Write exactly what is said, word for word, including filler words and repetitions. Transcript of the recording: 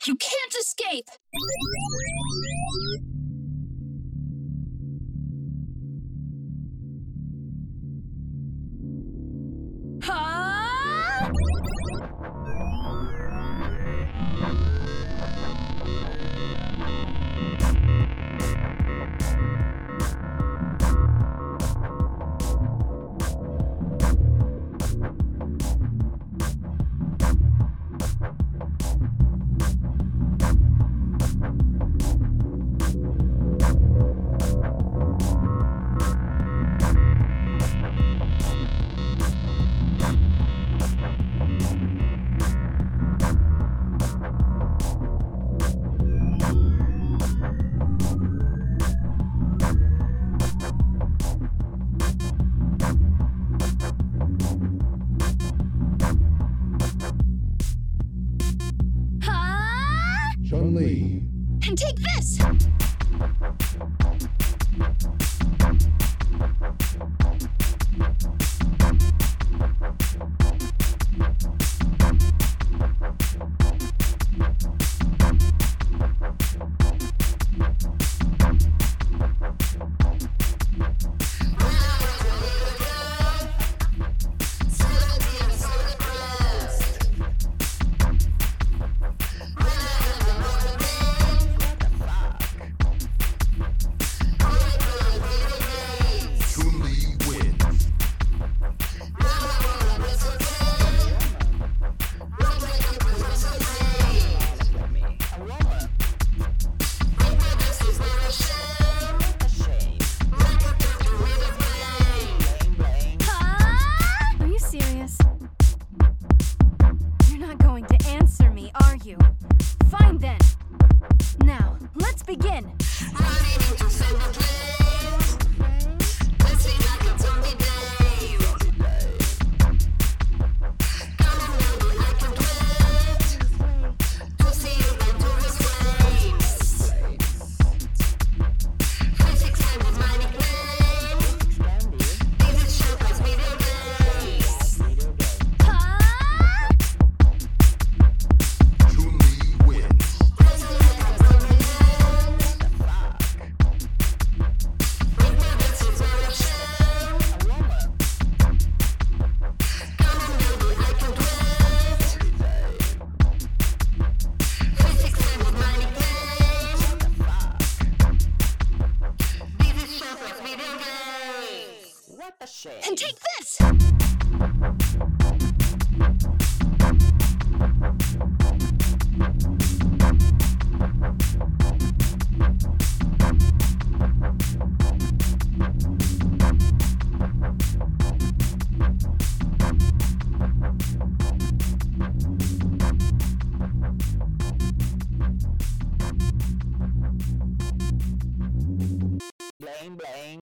You can't escape! Huh? Chun-Li. And take this! Are you? Fine then. Now, let's begin. Running into seven planes. Let's see like a zombie day. Come on, baby, I can't wait to see you go to his flames. Physics time is my nickname. This is Showcase Video Games. Huh? What a shame. And take this! Blame, blame.